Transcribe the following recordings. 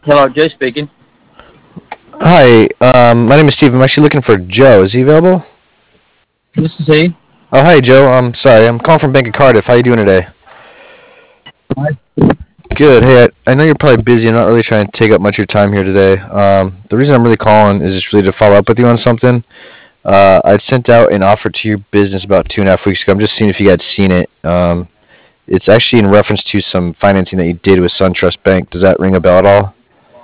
Hello, Joe speaking. Hi, my name is Steve. I'm actually looking for Joe. Is he available? This is he. Oh, hi, Joe. I'm sorry. I'm calling from Bank of Cardiff. How you doing today? Good. Hey, I know you're probably busy. I'm not really trying to take up much of your time here today. The reason I'm really calling is just really to follow up with you on something. I'd sent out an offer to your business about 2.5 weeks ago. I'm just seeing if you had seen it. It's actually in reference to some financing that you did with SunTrust Bank. Does that ring a bell at all?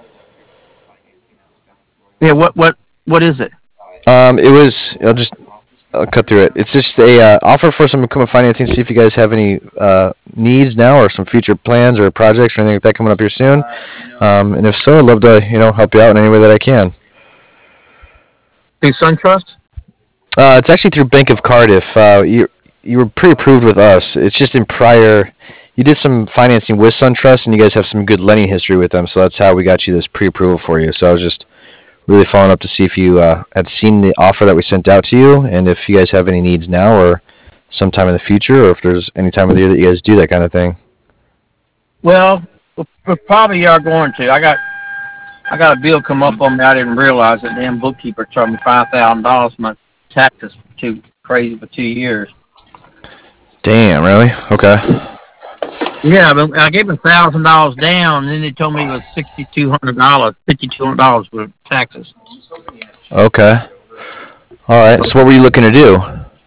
Yeah, what is it? It was. I'll cut through it. It's just a offer for some equipment financing. See if you guys have any needs now, or some future plans or projects or anything like that coming up here soon. And if so, I'd love to help you out in any way that I can. Through SunTrust? It's actually through Bank of Cardiff. You were pre-approved with us. It's just in prior. You did some financing with SunTrust, and you guys have some good lending history with them. So that's how we got you this pre-approval for you. So I was just really following up to see if you had seen the offer that we sent out to you, and if you guys have any needs now or sometime in the future, or if there's any time of the year that you guys do that kind of thing. Well, we probably are going to. I got a bill come up on me. I didn't realize it. Damn bookkeeper charged me $5,000. My taxes too crazy for 2 years. Damn, really? Okay. Yeah, but I gave $1,000 down, and then they told me it was $6,200. $5,200 for taxes. Okay. All right. So what were you looking to do?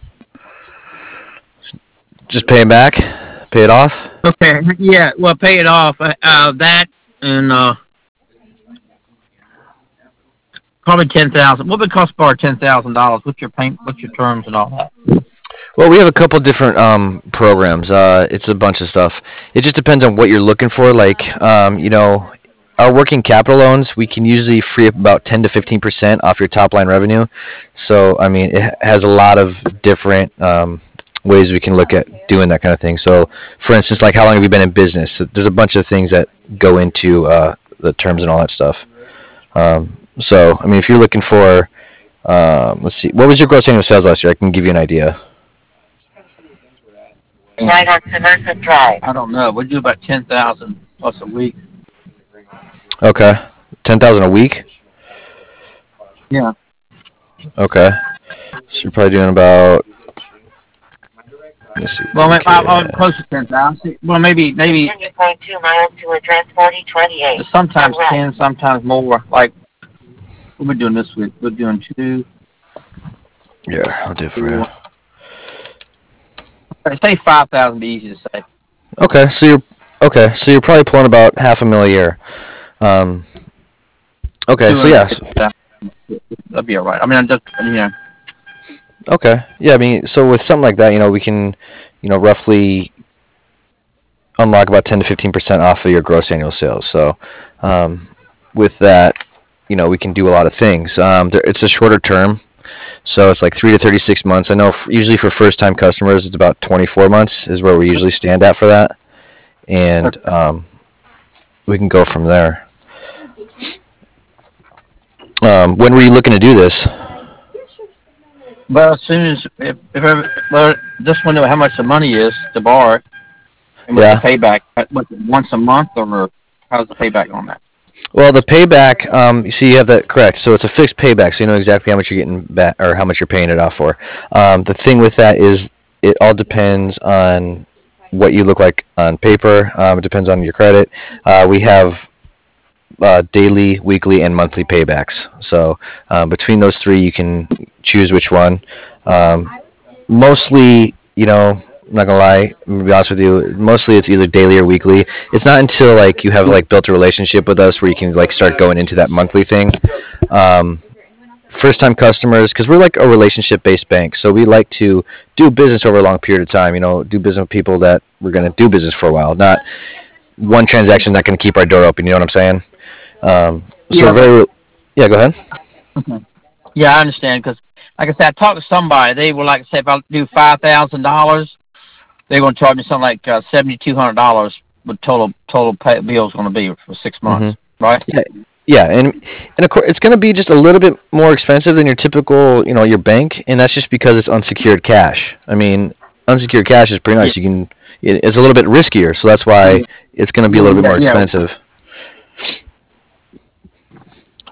Just pay it back? Pay it off? Okay. Yeah. Well, pay it off. That and probably 10,000. What would it cost to borrow $10,000? What's your payment? What's your terms and all that? Well, we have a couple different programs. It's a bunch of stuff. It just depends on what you're looking for. Like, our working capital loans, we can usually free up about 10 to 15% off your top line revenue. So, I mean, it has a lot of different ways we can look at doing that kind of thing. So, for instance, like how long have you been in business? So there's a bunch of things that go into the terms and all that stuff. So, I mean, if you're looking for, let's see, what was your gross annual sales last year? I can give you an idea. Right on Suburban Drive. I don't know. We do about 10,000 plus a week. Okay, 10,000 a week. Yeah. Okay, so you're probably doing about. Let me see, Well, I'm 3K. close to 10,000. Well, maybe. 2.2 miles to address 4028. Sometimes 10, sometimes more. Like what we're doing this week. We're doing two. Yeah, I'll do it for you. Four. Say 5,000. Be easy to say. Okay, so you're probably pulling about half a mil a year. Um, okay, so yeah, 250,000. That'd be all right. I mean, I'm just okay, yeah. I mean, so with something like that, we can, roughly unlock about 10 to 15% off of your gross annual sales. So, um, with that, we can do a lot of things. It's a shorter term, so it's like 3 to 36 months. I know usually for first time customers, it's about 24 months is where we usually stand at for that, and we can go from there. When were you looking to do this? well, as soon as if ever, well, just want to know how much the money is to borrow it and what's the Yeah. payback. What, once a month or how's the payback on that? Well, the payback, you see, you have that correct. So it's a fixed payback, so you know exactly how much you're getting back or how much you're paying it off for. The thing with that is it all depends on what you look like on paper. It depends on your credit. We have daily, weekly, and monthly paybacks. So between those three, you can choose which one. Um, Mostly, I'm not gonna lie, I'm gonna be honest with you. Mostly, it's either daily or weekly. It's not until like you have like built a relationship with us where you can like start going into that monthly thing. Um, First time customers, because we're like a relationship based bank, so we like to do business over a long period of time. Do business with people that we're gonna do business for a while. Not one transaction not gonna keep our door open. You know what I'm saying? So Yeah, but very, yeah. Go ahead. yeah, I understand because, like I said, I talked to somebody. They were like, say, if I do $5,000, they're going to charge me something like $7,200. What total bill is going to be for 6 months, right? Yeah, yeah, and of course it's going to be just a little bit more expensive than your typical, your bank, and that's just because it's unsecured cash. I mean, unsecured cash is pretty Yeah, nice. It's a little bit riskier, so that's why it's going to be a yeah, little bit yeah, more yeah. expensive.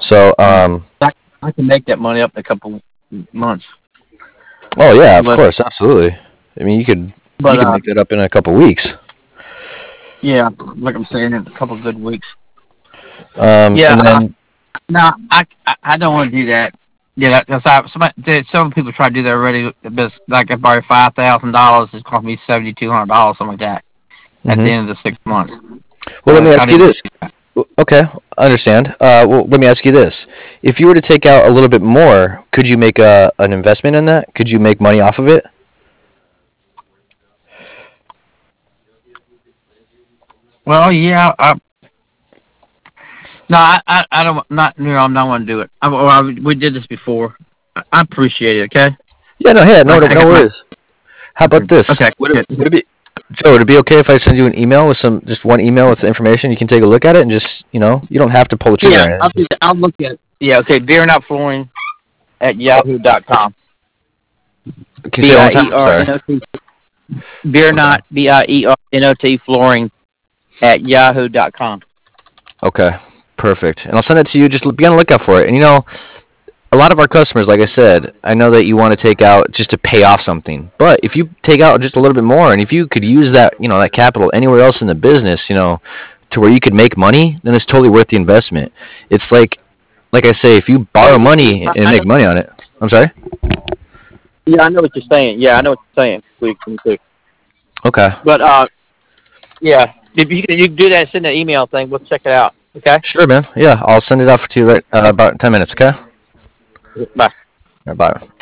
So, I can make that money up in a couple months. oh yeah, of But course, absolutely. I mean, you but could make that up in a couple weeks. yeah, like I'm saying, in a couple good weeks. And Yeah, then no, I don't want to do that. Yeah, because some people try to do that already. But like I borrow $5,000, it's cost me $7,200, something like that, at the hmm end of the 6 months. well, let me I ask you didn't. this. Okay, I understand. Well, let me ask you this: if you were to take out a little bit more, could you make an investment in that? Could you make money off of it? Well, yeah, no, I don't not no, I'm not going to do it. We did this before. I appreciate it. Okay, Yeah, no, yeah, I no got my worries. How about this? okay. Good. Would it be Joe? Would it be okay if I send you an email with just one email with the information? You can take a look at it and just, you don't have to pull the trigger Yeah, on it. Just, I'll look at it. Yeah, okay. Beer not flooring at yahoo.com. can you say it one more time? I'm sorry. BIERNOT beer Okay. not BIERNOT flooring at yahoo.com. Okay. Perfect. And I'll send it to you. Just be on the lookout for it. And a lot of our customers, like I said, I know that you want to take out just to pay off something. But if you take out just a little bit more, and if you could use that, that capital anywhere else in the business, to where you could make money, then it's totally worth the investment. It's like I say, if you Oh borrow yeah, money and I know. make money on it. I'm sorry. Yeah, I know what you're saying. Yeah, I know what you're saying. Me too. Okay. But yeah, if you can do that, send an email thing. We'll check it out. Okay. Sure, man. Yeah, I'll send it off to you right about 10 minutes. Okay. All Bye. right, bye.